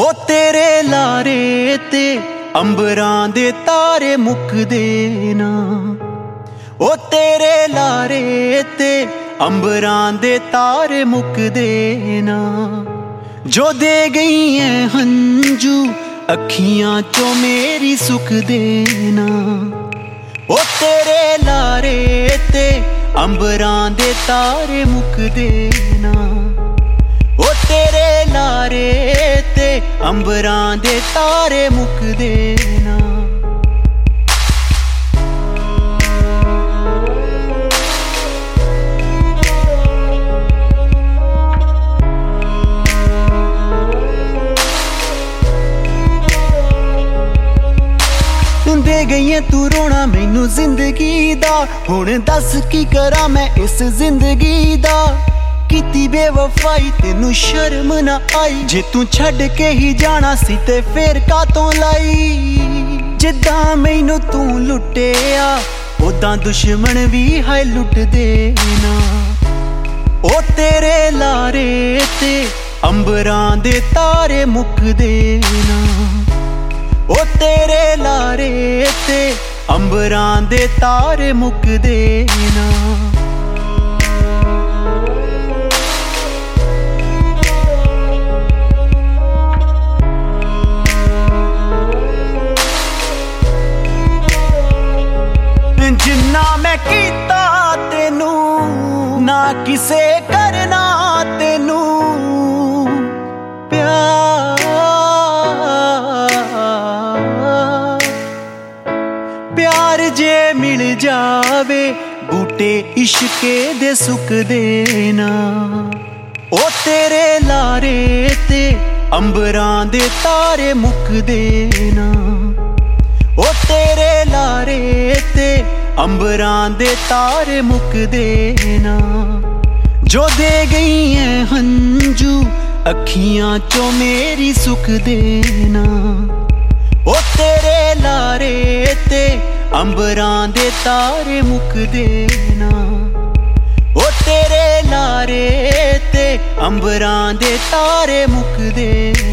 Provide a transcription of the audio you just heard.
ओ तेरे लारे ते अंबरां दे तारे मुकदे ना। ओ तेरे लारे ते अंबरां दे तारे मुकदे ना। जो दे गई है हंजू अखियां चो मेरी सुकदे ना। ओ तेरे लारे ते अंबरां दे तारे मुकदे ना। ओ तेरे लारे ते अंबरां दे तारे मुकदे ना। दे गई है तू रोना मैनू जिंदगी दा, हुण दस की करा मैं इस जिंदगी दा। कीती बेवफाई तेनू शर्म ना आई, जे तू छड़ के ही जाना सी ते फिर कातों लाई। जिद्दां मैनू तू लुटिया उदां दुश्मन भी है लुट देना। ओ तेरे लारे ते अंबरां दे तारे मुकदे ना। ओ तेरे लारे ते अंबरां दे तारे मुकदे ना। जिन्ना मैं कीता तेनू ना किसे करना तेनू प्यार। प्यार जे मिल जावे बूटे इश्के दे सुकदे ना। ओ तेरे लारे ते अंबरां दे तारे मुकदे ना। ओ तेरे लारे ते अंबरां दे तारे मुकदे ना। जो दे गई है हंजू अखियां चो मेरी सुकदे ना। ओ तेरे लारे ते अंबरां दे तारे मुकदे ना। ओ तेरे लारे ते अंबरां दे तारे मुकदे